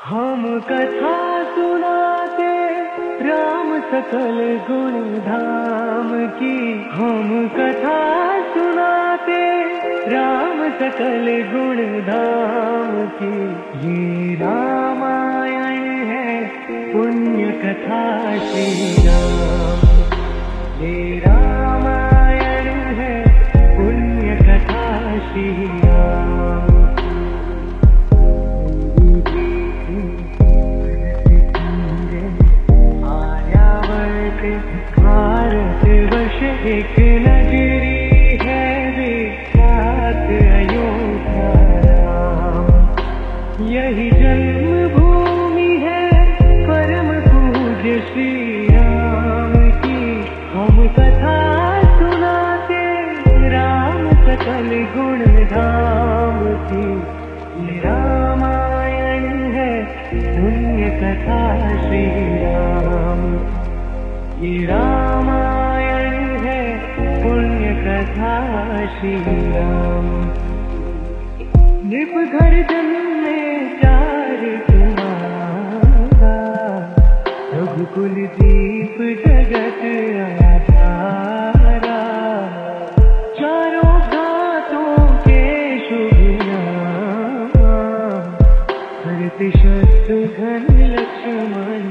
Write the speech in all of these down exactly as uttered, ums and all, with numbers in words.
हम कथा सुनाते राम सकल गुण धाम की। हम कथा सुनाते राम सकल गुण धाम की। ये रामायण है पुण्य कथा श्री राम। ये रामायण है पुण्य कथा श्री राम। भारत वर्ष एक नगरी है विख्यात अयोध्या राम। यही जन्मभूमि है परम पूज्य श्री राम की। हम कथा सुनाते राम सकल गुण धाम की। ये रामायण है पुण्य कथा श्री राम। ये रामायण है पुण्य कथा श्री राम। नृप घर जन्मे चार कुमारा। रघुकुल दीप जगत आधारा। चारों घातों के शुभ नाम। भरत शत्रुघ्न लक्ष्मण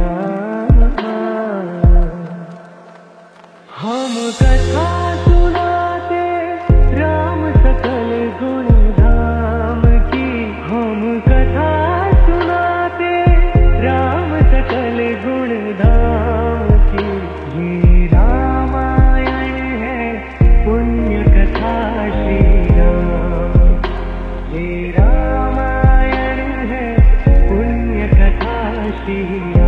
हम कथा सुनाते राम सकल गुण धाम की। हम कथा सुनाते राम सकल गुण धाम की। ये रामायण है पुण्य कथा श्री राम। ये रामायण है पुण्य कथा श्री राम।